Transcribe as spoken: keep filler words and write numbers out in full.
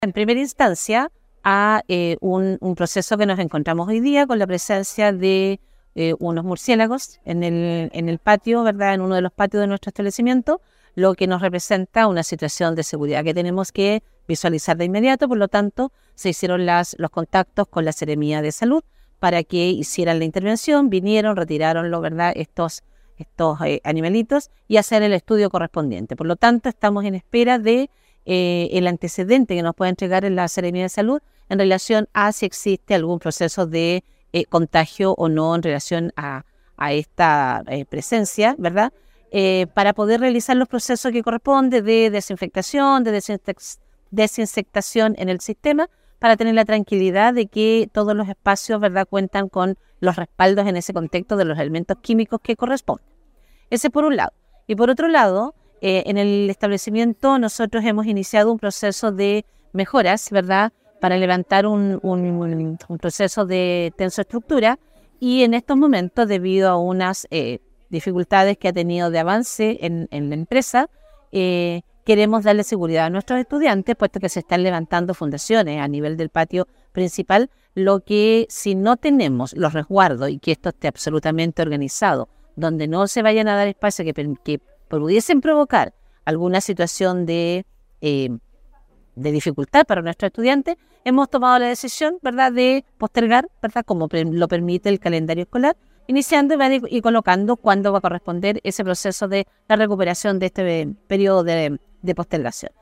En primera instancia, a eh, un, un proceso que nos encontramos hoy día con la presencia de eh, unos murciélagos en el, en el patio, ¿verdad? En uno de los patios de nuestro establecimiento, lo que nos representa una situación de seguridad que tenemos que visualizar de inmediato. Por lo tanto, se hicieron las, los contactos con la Seremía de Salud para que hicieran la intervención, vinieron, retiraron, ¿verdad?, estos, estos eh, animalitos y hacer el estudio correspondiente. Por lo tanto, estamos en espera de eh, el antecedente que nos pueda entregar en la Seremía de Salud en relación a si existe algún proceso de eh, contagio o no en relación a, a esta eh, presencia, ¿verdad?, eh, para poder realizar los procesos que corresponden de desinfectación, de desinfec- desinsectación en el sistema, para tener la tranquilidad de que todos los espacios, ¿verdad?, cuentan con los respaldos en ese contexto de los elementos químicos que corresponden. Ese por un lado. Y por otro lado, eh, en el establecimiento nosotros hemos iniciado un proceso de mejoras, ¿verdad?, para levantar un, un, un proceso de tensoestructura, y en estos momentos, debido a unas eh, dificultades que ha tenido de avance en, en la empresa, eh, queremos darle seguridad a nuestros estudiantes, puesto que se están levantando fundaciones a nivel del patio principal, lo que si no tenemos los resguardos y que esto esté absolutamente organizado, donde no se vayan a dar espacio que, que pudiesen provocar alguna situación de, eh, de dificultad para nuestros estudiantes, hemos tomado la decisión, ¿verdad?, de postergar, ¿verdad?, como lo permite el calendario escolar, iniciando y colocando cuándo va a corresponder ese proceso de la recuperación de este periodo de, de postergación.